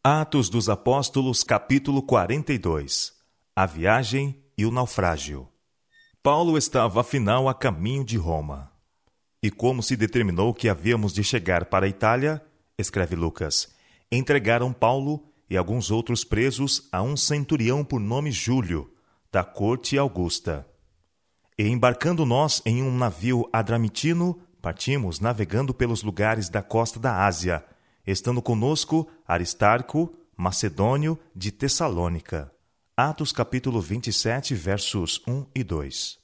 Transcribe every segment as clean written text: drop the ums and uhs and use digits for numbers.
Atos dos Apóstolos, capítulo 42. A viagem e o naufrágio. Paulo estava afinal a caminho de Roma. E como se determinou que havíamos de chegar para a Itália, escreve Lucas, entregaram Paulo e alguns outros presos a um centurião por nome Júlio, da corte Augusta. E embarcando nós em um navio adramitino, partimos navegando pelos lugares da costa da Ásia, estando conosco Aristarco, macedônio de Tessalônica. Atos capítulo 27, versos 1 e 2.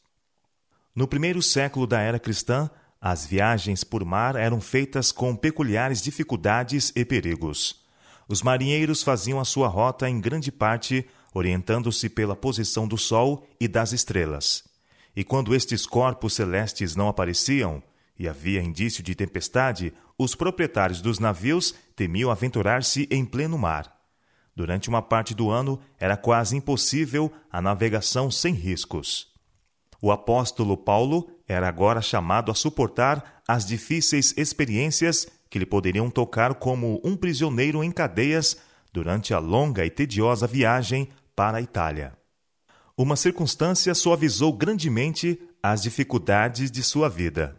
No primeiro século da era cristã, as viagens por mar eram feitas com peculiares dificuldades e perigos. Os marinheiros faziam a sua rota em grande parte orientando-se pela posição do sol e das estrelas. E quando estes corpos celestes não apareciam, e havia indício de tempestade, os proprietários dos navios temiam aventurar-se em pleno mar. Durante uma parte do ano, era quase impossível a navegação sem riscos. O apóstolo Paulo era agora chamado a suportar as difíceis experiências que lhe poderiam tocar como um prisioneiro em cadeias durante a longa e tediosa viagem para a Itália. Uma circunstância suavizou grandemente as dificuldades de sua vida.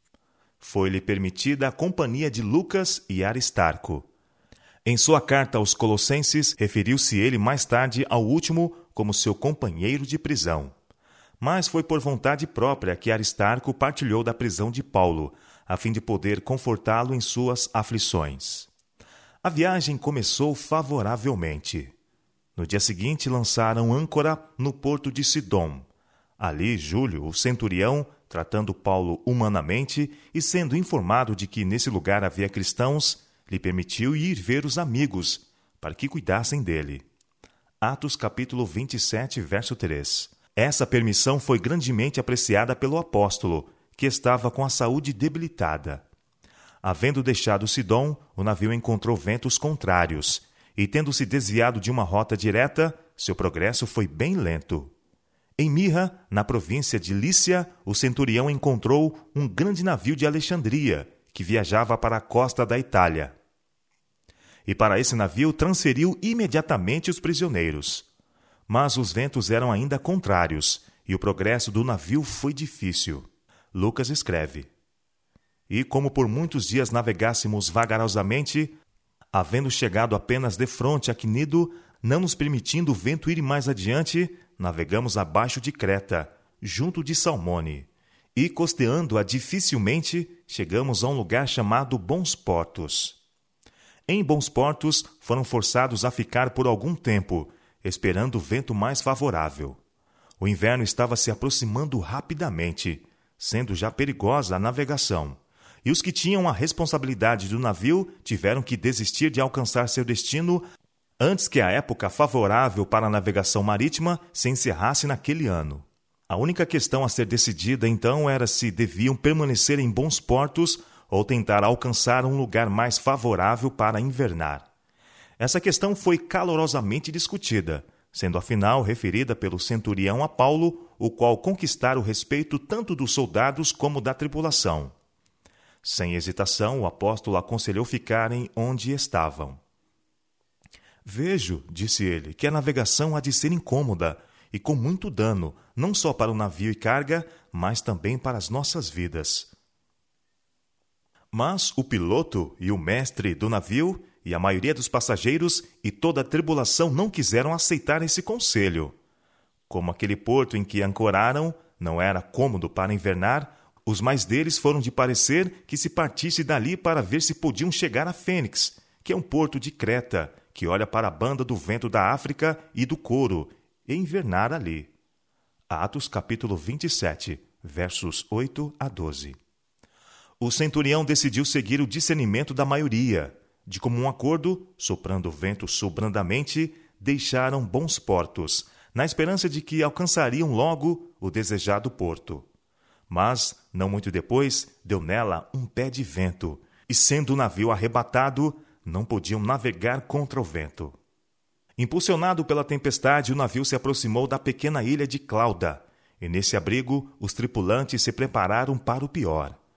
Foi-lhe permitida a companhia de Lucas e Aristarco. Em sua carta aos Colossenses, referiu-se ele mais tarde ao último como seu companheiro de prisão. Mas foi por vontade própria que Aristarco partilhou da prisão de Paulo, a fim de poder confortá-lo em suas aflições. A viagem começou favoravelmente. No dia seguinte, lançaram âncora no porto de Sidom. Ali, Júlio, o centurião, tratando Paulo humanamente e sendo informado de que nesse lugar havia cristãos, lhe permitiu ir ver os amigos, para que cuidassem dele. Atos capítulo 27, verso 3. Essa permissão foi grandemente apreciada pelo apóstolo, que estava com a saúde debilitada. Havendo deixado Sidom, o navio encontrou ventos contrários, e tendo-se desviado de uma rota direta, seu progresso foi bem lento. Em Mirra, na província de Lícia, o centurião encontrou um grande navio de Alexandria, que viajava para a costa da Itália. E para esse navio transferiu imediatamente os prisioneiros. Mas os ventos eram ainda contrários, e o progresso do navio foi difícil. Lucas escreve: E como por muitos dias navegássemos vagarosamente, havendo chegado apenas defronte a Cnido, não nos permitindo o vento ir mais adiante, navegamos abaixo de Creta, junto de Salmone, e costeando-a dificilmente, chegamos a um lugar chamado Bons Portos. Em Bons Portos, foram forçados a ficar por algum tempo, esperando o vento mais favorável. O inverno estava se aproximando rapidamente, sendo já perigosa a navegação, e os que tinham a responsabilidade do navio tiveram que desistir de alcançar seu destino antes que a época favorável para a navegação marítima se encerrasse naquele ano. A única questão a ser decidida, então, era se deviam permanecer em Bons Portos ou tentar alcançar um lugar mais favorável para invernar. Essa questão foi calorosamente discutida, sendo afinal referida pelo centurião a Paulo, o qual conquistara o respeito tanto dos soldados como da tripulação. Sem hesitação, o apóstolo aconselhou ficarem onde estavam. Vejo, disse ele, que a navegação há de ser incômoda e com muito dano, não só para o navio e carga, mas também para as nossas vidas. Mas o piloto e o mestre do navio e a maioria dos passageiros e toda a tribulação não quiseram aceitar esse conselho. Como aquele porto em que ancoraram não era cômodo para invernar, os mais deles foram de parecer que se partisse dali para ver se podiam chegar a Fênix, que é um porto de Creta, que olha para a banda do vento da África e do Coro, e invernar ali. Atos capítulo 27, versos 8 a 12. O centurião decidiu seguir o discernimento da maioria. De comum acordo, soprando o vento sobrandamente, deixaram Bons Portos, na esperança de que alcançariam logo o desejado porto. Mas, não muito depois, deu nela um pé de vento, e sendo o navio arrebatado, não podiam navegar contra o vento. Impulsionado pela tempestade, o navio se aproximou da pequena ilha de Clauda, e nesse abrigo os tripulantes se prepararam para o pior.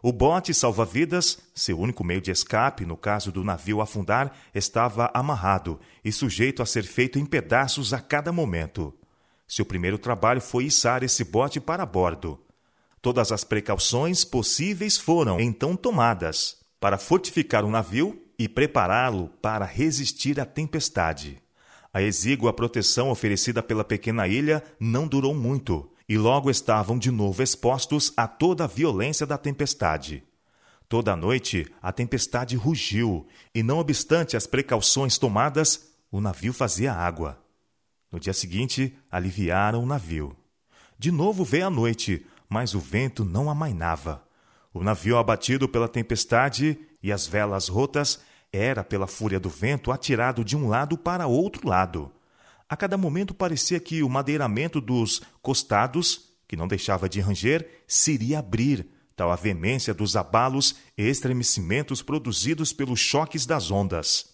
O bote salva-vidas, seu único meio de escape no caso do navio afundar, estava amarrado e sujeito a ser feito em pedaços a cada momento. Seu primeiro trabalho foi içar esse bote para bordo. Todas as precauções possíveis foram então tomadas para fortificar o navio e prepará-lo para resistir à tempestade. A exígua proteção oferecida pela pequena ilha não durou muito, e logo estavam de novo expostos a toda a violência da tempestade. Toda a noite a tempestade rugiu, e não obstante as precauções tomadas, o navio fazia água. No dia seguinte, aliviaram o navio. De novo veio a noite, mas o vento não amainava. O navio abatido pela tempestade e as velas rotas era, pela fúria do vento, atirado de um lado para outro lado. A cada momento parecia que o madeiramento dos costados, que não deixava de ranger, se iria abrir, tal a veemência dos abalos e estremecimentos produzidos pelos choques das ondas.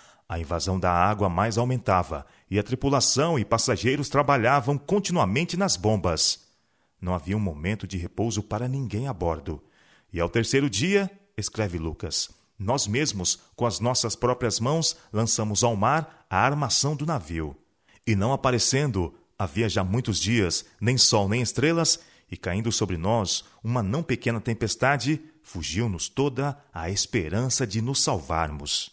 A invasão da água mais aumentava, e a tripulação e passageiros trabalhavam continuamente nas bombas. Não havia um momento de repouso para ninguém a bordo. E ao terceiro dia, escreve Lucas, nós mesmos, com as nossas próprias mãos, lançamos ao mar a armação do navio. E não aparecendo, havia já muitos dias, nem sol nem estrelas, e caindo sobre nós uma não pequena tempestade, fugiu-nos toda a esperança de nos salvarmos.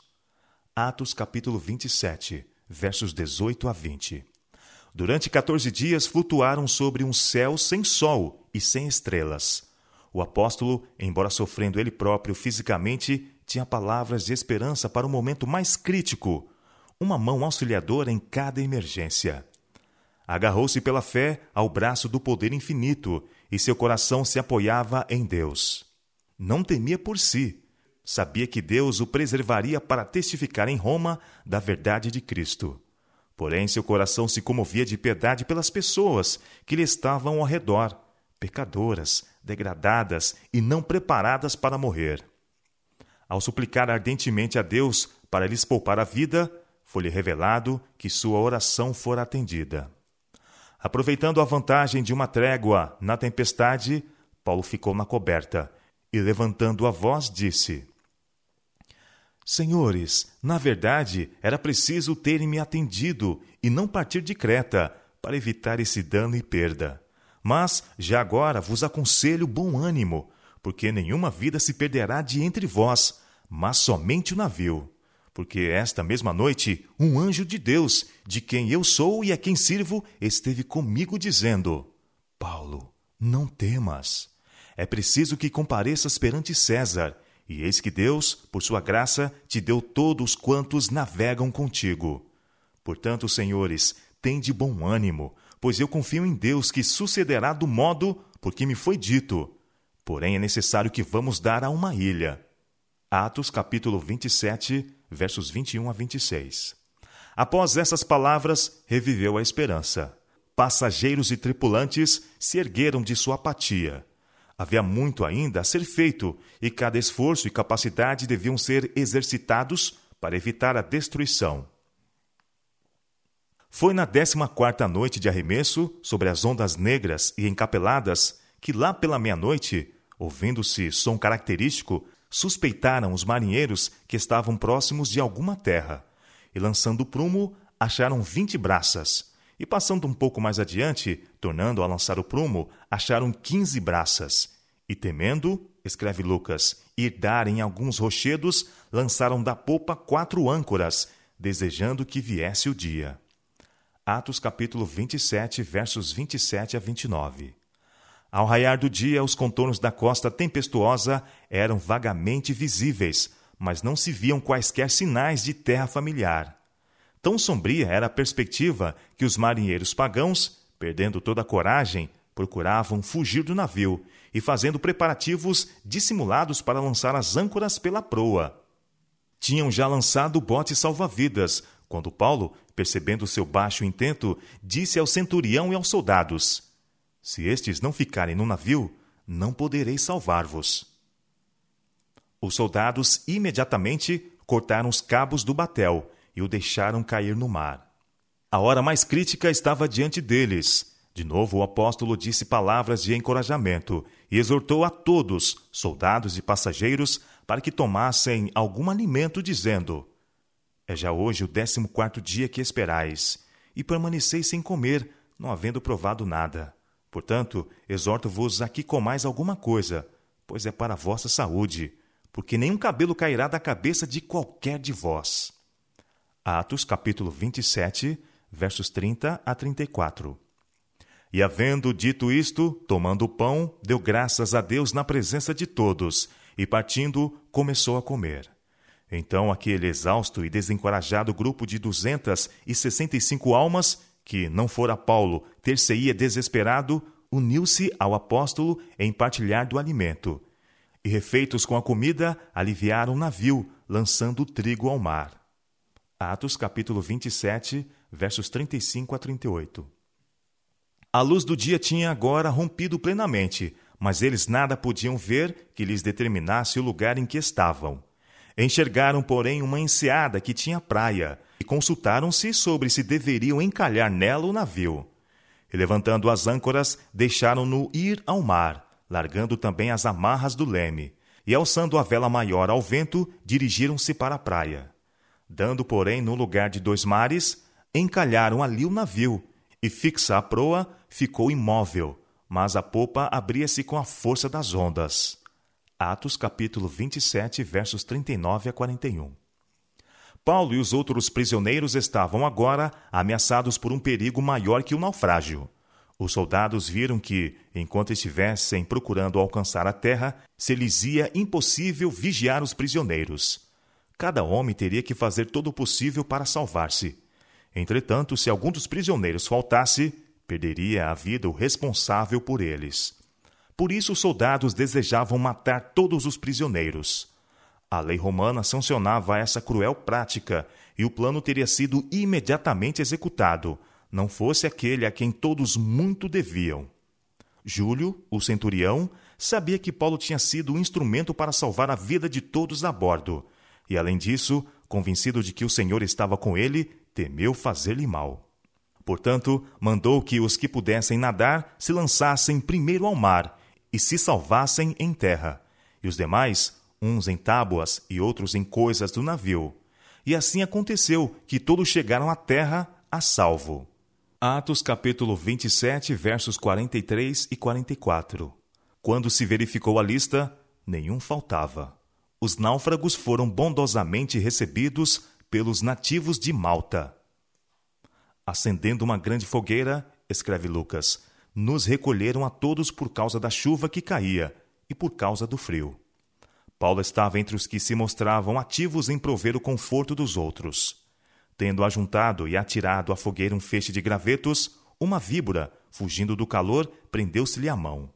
Atos capítulo 27, versos 18 a 20. Durante 14 dias flutuaram sobre um céu sem sol e sem estrelas. O apóstolo, embora sofrendo ele próprio fisicamente, tinha palavras de esperança para o momento mais crítico, uma mão auxiliadora em cada emergência. Agarrou-se pela fé ao braço do poder infinito e seu coração se apoiava em Deus. Não temia por si. Sabia que Deus o preservaria para testificar em Roma da verdade de Cristo. Porém, seu coração se comovia de piedade pelas pessoas que lhe estavam ao redor, pecadoras, degradadas e não preparadas para morrer. Ao suplicar ardentemente a Deus para lhes poupar a vida, foi-lhe revelado que sua oração fora atendida. Aproveitando a vantagem de uma trégua na tempestade, Paulo ficou na coberta e, levantando a voz, disse: Senhores, na verdade, era preciso terem-me atendido e não partir de Creta, para evitar esse dano e perda. Mas, já agora, vos aconselho bom ânimo, porque nenhuma vida se perderá de entre vós, mas somente o navio. Porque esta mesma noite, um anjo de Deus, de quem eu sou e a quem sirvo, esteve comigo dizendo: Paulo, não temas. É preciso que compareças perante César, e eis que Deus, por sua graça, te deu todos quantos navegam contigo. Portanto, senhores, tende bom ânimo, pois eu confio em Deus que sucederá do modo por que me foi dito. Porém, é necessário que vamos dar a uma ilha. Atos capítulo 27, versos 21 a 26. Após essas palavras, reviveu a esperança. Passageiros e tripulantes se ergueram de sua apatia. Havia muito ainda a ser feito, e cada esforço e capacidade deviam ser exercitados para evitar a destruição. Foi na 14ª noite de arremesso, sobre as ondas negras e encapeladas, que lá pela meia-noite, ouvindo-se som característico, suspeitaram os marinheiros que estavam próximos de alguma terra, e lançando o prumo, acharam 20 braças, e passando um pouco mais adiante, tornando a lançar o prumo, acharam 15 braças, e temendo, escreve Lucas, ir dar em alguns rochedos, lançaram da popa 4 âncoras, desejando que viesse o dia. Atos capítulo 27, versos 27 a 29. Ao raiar do dia, os contornos da costa tempestuosa eram vagamente visíveis, mas não se viam quaisquer sinais de terra familiar. Tão sombria era a perspectiva que os marinheiros pagãos, perdendo toda a coragem, procuravam fugir do navio e fazendo preparativos dissimulados para lançar as âncoras pela proa. Tinham já lançado o bote salva-vidas, quando Paulo, percebendo seu baixo intento, disse ao centurião e aos soldados: Se estes não ficarem no navio, não poderei salvar-vos. Os soldados imediatamente cortaram os cabos do batel e o deixaram cair no mar. A hora mais crítica estava diante deles. De novo, o apóstolo disse palavras de encorajamento e exortou a todos, soldados e passageiros, para que tomassem algum alimento, dizendo: É já hoje o 14º dia que esperais, e permaneceis sem comer, não havendo provado nada. Portanto, exorto-vos a que comais alguma coisa, pois é para a vossa saúde, porque nenhum cabelo cairá da cabeça de qualquer de vós. Atos, capítulo 27, versos 30 a 34. E havendo dito isto, tomando o pão, deu graças a Deus na presença de todos, e partindo, começou a comer. Então aquele exausto e desencorajado grupo de 265 almas, que não fora Paulo, ter-se-ia desesperado, uniu-se ao apóstolo em partilhar do alimento. E refeitos com a comida, aliviaram o navio, lançando o trigo ao mar. Atos, capítulo 27, versos 35 a 38. A luz do dia tinha agora rompido plenamente, mas eles nada podiam ver que lhes determinasse o lugar em que estavam. Enxergaram, porém, uma enseada que tinha praia, e consultaram-se sobre se deveriam encalhar nela o navio. E levantando as âncoras, deixaram-no ir ao mar, largando também as amarras do leme, e alçando a vela maior ao vento, dirigiram-se para a praia. Dando, porém, no lugar de 2 mares, encalharam ali o navio, e fixa a proa, ficou imóvel, mas a popa abria-se com a força das ondas. Atos, capítulo 27, versos 39 a 41. Paulo e os outros prisioneiros estavam agora ameaçados por um perigo maior que o naufrágio. Os soldados viram que, enquanto estivessem procurando alcançar a terra, se lhes ia impossível vigiar os prisioneiros. Cada homem teria que fazer todo o possível para salvar-se. Entretanto, se algum dos prisioneiros faltasse, perderia a vida o responsável por eles. Por isso, os soldados desejavam matar todos os prisioneiros. A lei romana sancionava essa cruel prática, e o plano teria sido imediatamente executado, não fosse aquele a quem todos muito deviam. Júlio, o centurião, sabia que Paulo tinha sido o instrumento para salvar a vida de todos a bordo, e, além disso, convencido de que o Senhor estava com ele, temeu fazer-lhe mal. Portanto, mandou que os que pudessem nadar se lançassem primeiro ao mar e se salvassem em terra, e os demais, uns em tábuas e outros em coisas do navio. E assim aconteceu que todos chegaram à terra a salvo. Atos capítulo 27, versos 43 e 44. Quando se verificou a lista, nenhum faltava. Os náufragos foram bondosamente recebidos pelos nativos de Malta. Acendendo uma grande fogueira, escreve Lucas, nos recolheram a todos por causa da chuva que caía e por causa do frio. Paulo estava entre os que se mostravam ativos em prover o conforto dos outros. Tendo ajuntado e atirado à fogueira um feixe de gravetos, uma víbora, fugindo do calor, prendeu-se-lhe à mão.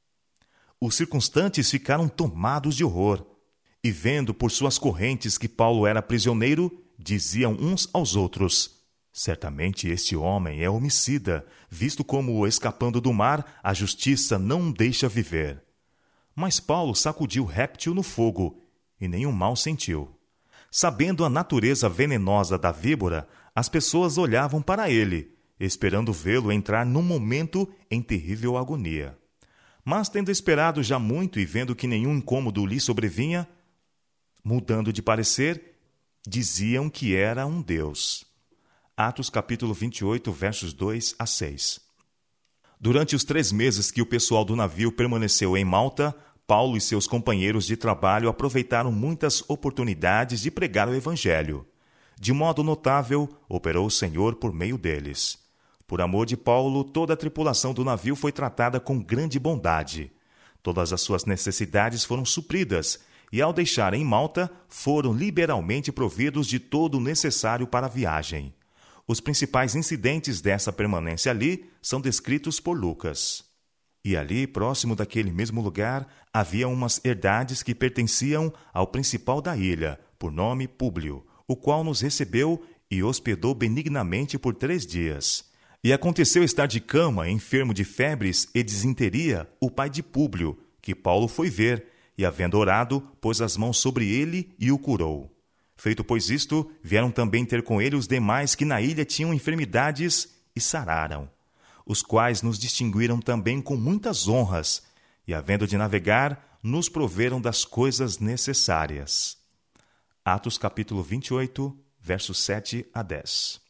Os circunstantes ficaram tomados de horror, e vendo por suas correntes que Paulo era prisioneiro, diziam uns aos outros: certamente este homem é homicida, visto como, escapando do mar, a justiça não o deixa viver. Mas Paulo sacudiu o réptil no fogo, e nenhum mal sentiu. Sabendo a natureza venenosa da víbora, as pessoas olhavam para ele, esperando vê-lo entrar num momento em terrível agonia. Mas, tendo esperado já muito e vendo que nenhum incômodo lhe sobrevinha, mudando de parecer, diziam que era um deus. Atos capítulo 28, versos 2 a 6. Durante os 3 meses que o pessoal do navio permaneceu em Malta, Paulo e seus companheiros de trabalho aproveitaram muitas oportunidades de pregar o Evangelho. De modo notável, operou o Senhor por meio deles. Por amor de Paulo, toda a tripulação do navio foi tratada com grande bondade. Todas as suas necessidades foram supridas, e ao deixarem Malta, foram liberalmente providos de todo o necessário para a viagem. Os principais incidentes dessa permanência ali são descritos por Lucas. E ali, próximo daquele mesmo lugar, havia umas herdades que pertenciam ao principal da ilha, por nome Públio, o qual nos recebeu e hospedou benignamente por 3 dias. E aconteceu estar de cama, enfermo de febres e disenteria, o pai de Públio, que Paulo foi ver, e, havendo orado, pôs as mãos sobre ele e o curou. Feito, pois, isto, vieram também ter com ele os demais que na ilha tinham enfermidades e sararam. os quais nos distinguiram também com muitas honras, e, havendo de navegar, nos proveram das coisas necessárias. Atos capítulo 28, versos 7 a 10.